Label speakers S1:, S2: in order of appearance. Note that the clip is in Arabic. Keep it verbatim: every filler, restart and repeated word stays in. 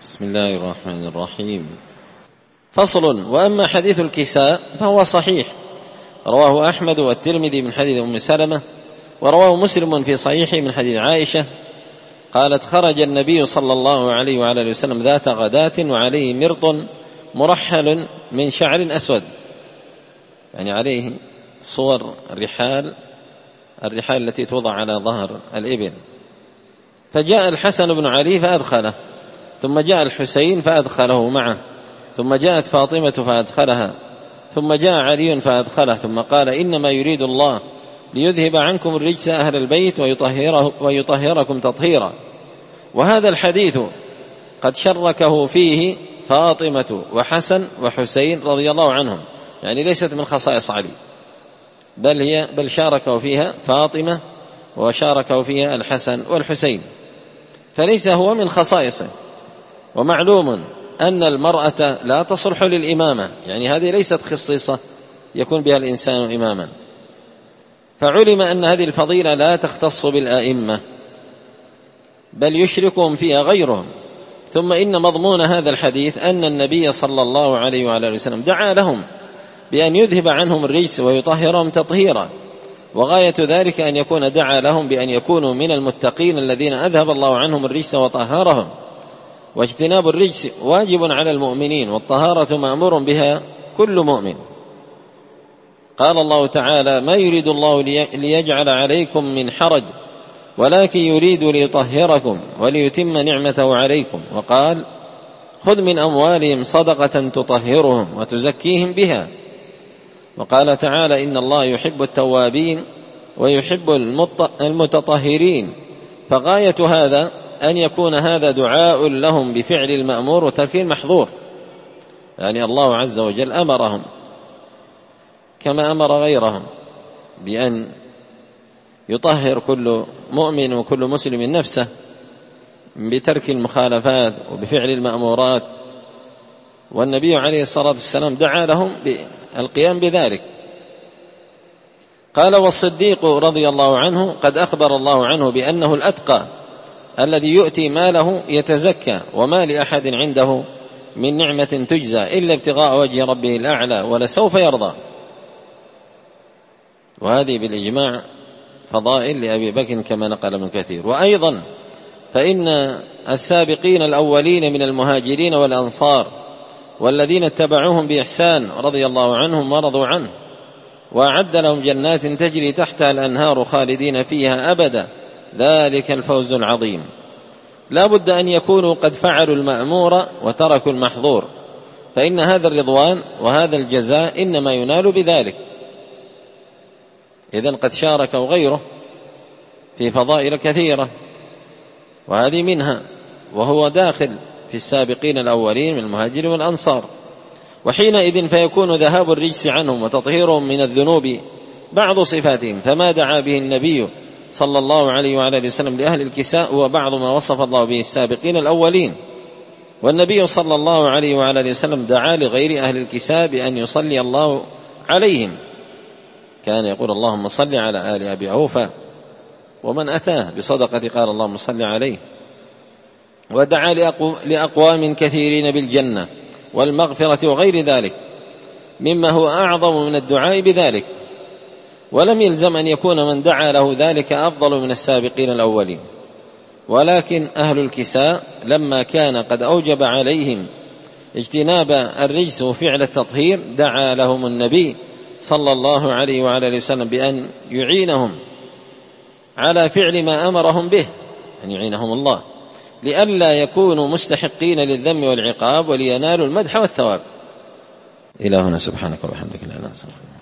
S1: بسم الله الرحمن الرحيم. فصل. وأما حديث الكساء فهو صحيح، رواه أحمد والترمذي من حديث أم سلمة، ورواه مسلم في صحيحه من حديث عائشة قالت: خرج النبي صلى الله عليه وعلى اله وسلم ذات غداة وعليه مرط مرحل من شعر أسود، يعني عليه صور الرحال الرحال التي توضع على ظهر الإبل. فجاء الحسن بن علي فأدخله، ثم جاء الحسين فأدخله معه، ثم جاءت فاطمة فأدخلها، ثم جاء علي فأدخله، ثم قال: إنما يريد الله ليذهب عنكم الرجس أهل البيت ويطهره ويطهركم تطهيرا. وهذا الحديث قد شركه فيه فاطمة وحسن وحسين رضي الله عنهم، يعني ليست من خصائص علي، بل هي بل شاركه فيها فاطمة وشاركه فيها الحسن والحسين، فليس هو من خصائصه. ومعلوم أن المرأة لا تصلح للإمامة، يعني هذه ليست خصيصة يكون بها الإنسان إماما، فعلم أن هذه الفضيلة لا تختص بالآئمة بل يشركهم فيها غيرهم. ثم إن مضمون هذا الحديث أن النبي صلى الله عليه وعلى اله وسلم دعا لهم بأن يذهب عنهم الرجس ويطهرهم تطهيرا، وغاية ذلك أن يكون دعا لهم بأن يكونوا من المتقين الذين أذهب الله عنهم الرجس وطهرهم. واجتناب الرجس واجب على المؤمنين، والطهارة مأمور بها كل مؤمن. قال الله تعالى: ما يريد الله ليجعل عليكم من حرج ولكن يريد ليطهركم وليتم نعمته عليكم. وقال: خذ من أموالهم صدقة تطهرهم وتزكيهم بها. وقال تعالى: إن الله يحب التوابين ويحب المتطهرين. فغاية هذا أن يكون هذا دعاء لهم بفعل المأمور وترك المحظور، يعني الله عز وجل أمرهم كما أمر غيرهم بأن يطهر كل مؤمن وكل مسلم نفسه بترك المخالفات وبفعل المأمورات، والنبي عليه الصلاة والسلام دعا لهم بالقيام بذلك. قال: والصديق رضي الله عنه قد أخبر الله عنه بأنه الأتقى الذي يؤتي ماله يتزكى، وما لأحد عنده من نعمة تجزى إلا ابتغاء وجه ربه الأعلى ولسوف يرضى. وهذه بالإجماع فضائل لأبي بكر كما نقل ابن كثير. وأيضا فإن السابقين الأولين من المهاجرين والأنصار والذين اتبعوهم بإحسان رضي الله عنهم ورضوا عنه، وأعد لهم جنات تجري تحتها الأنهار خالدين فيها أبدا، ذلك الفوز العظيم. لا بد أن يكونوا قد فعلوا المأمور وتركوا المحظور، فإن هذا الرضوان وهذا الجزاء إنما ينال بذلك. إذن قد شاركوا غيره في فضائل كثيرة، وهذه منها، وهو داخل في السابقين الأولين من المهاجرين والأنصار. وحينئذ فيكون ذهاب الرجس عنهم وتطهيرهم من الذنوب بعض صفاتهم، فما دعا به النبي صلى الله عليه وعلى اله وسلم لأهل الكساء هو بعض ما وصف الله به السابقين الأولين. والنبي صلى الله عليه وعلى اله وسلم دعا لغير أهل الكساء بأن يصلي الله عليهم، كان يقول: اللهم صل على آل أبي أوفى، ومن أتاه بصدقة قال: اللهم صل عليه. ودعا لأقوام كثيرين بالجنة والمغفرة وغير ذلك مما هو أعظم من الدعاء بذلك، ولم يلزم أن يكون من دعا له ذلك أفضل من السابقين الأولين. ولكن أهل الكساء لما كان قد أوجب عليهم اجتناب الرجس وفعل التطهير دعا لهم النبي صلى الله عليه وعلى اله وسلم بأن يعينهم على فعل ما أمرهم به، أن يعينهم الله لئلا يكونوا مستحقين للذم والعقاب ولينالوا المدح والثواب. إلى هنا، سبحانك وبحمدك لا إله إلا أنت.